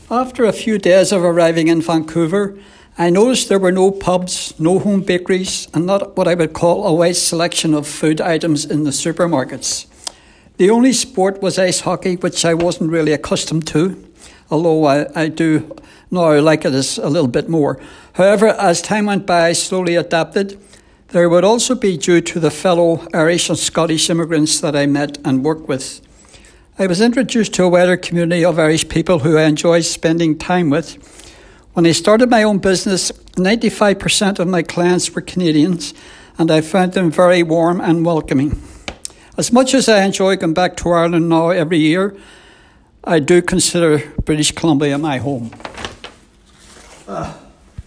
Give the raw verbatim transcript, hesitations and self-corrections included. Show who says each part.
Speaker 1: After a few days of arriving in Vancouver, I noticed there were no pubs, no home bakeries, and not what I would call a wide selection of food items in the supermarkets. The only sport was ice hockey, which I wasn't really accustomed to, although I, I do now like it a little bit more. However, as time went by, I slowly adapted. There would also be due to the fellow Irish and Scottish immigrants that I met and worked with. I was introduced to a wider community of Irish people who I enjoyed spending time with. When I started my own business, ninety-five percent of my clients were Canadians, and I found them very warm and welcoming. As much as I enjoy going back to Ireland now every year, I do consider British Columbia my home. Uh.